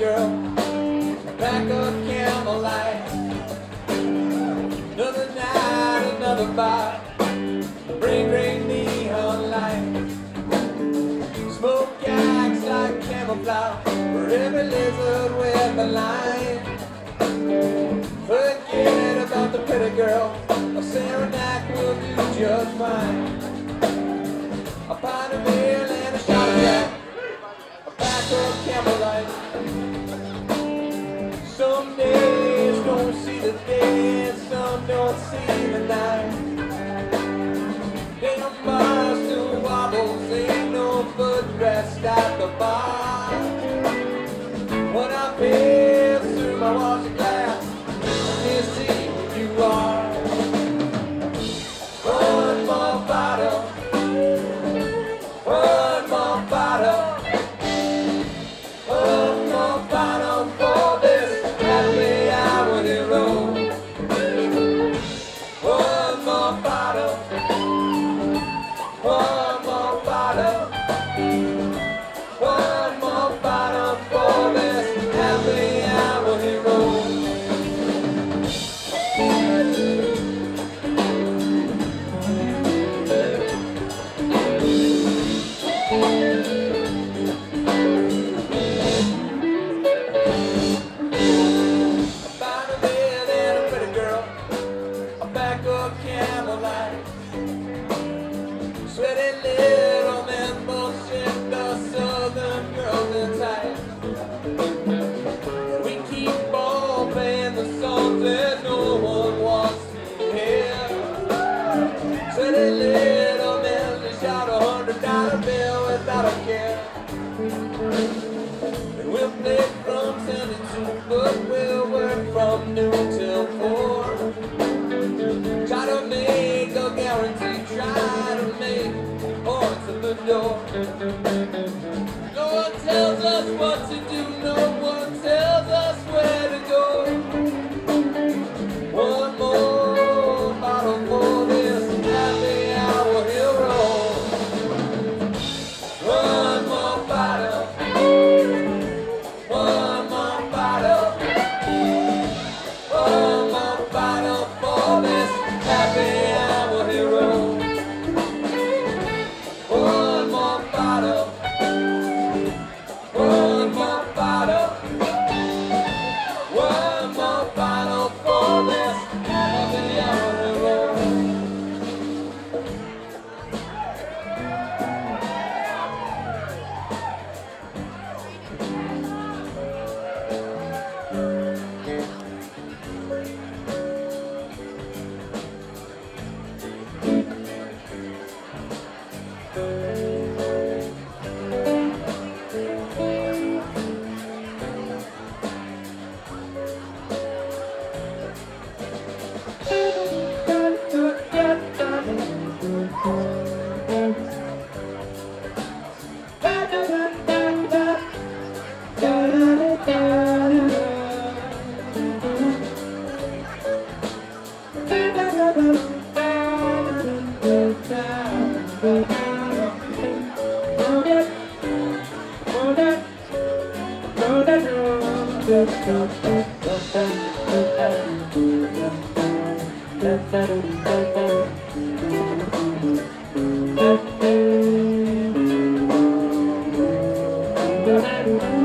girl, a pack of Camel Light. Another night, another bar, bring green neon light. Smoke acts like camouflage for every lizard with a line. Forget about the pretty girl, a Saranac will do just fine. A pint of ale and a shot of Jack, a pack of Camel Light. Some days don't see the day and some don't see the night. Ain't no bars to wobbles, ain't no footrest at the bar. When I pass through my washing glass, I can see who you are. One more bottle, one more bottle, one more bottle for this happy hour to roll. One more bottle, one more bottle, one more bottle for this happy hour to roll. Camel Light. Sweaty little men bullshit the southern girls inside. We keep on playing the songs that no one wants to hear. Sweaty little men that shout $100 bill without a care. And we'll play from 7 to 2, but we'll work from noon till 4. Try to make a guarantee, try to make points at the door. No one tells us what to do, no one tells us where to go. One more bottle for this happy hour hero. One more bottle, one more bottle, one more bottle for this happy hour hero. One more bottle, one more bottle, one more bottle for this happy hour hero. Thank you.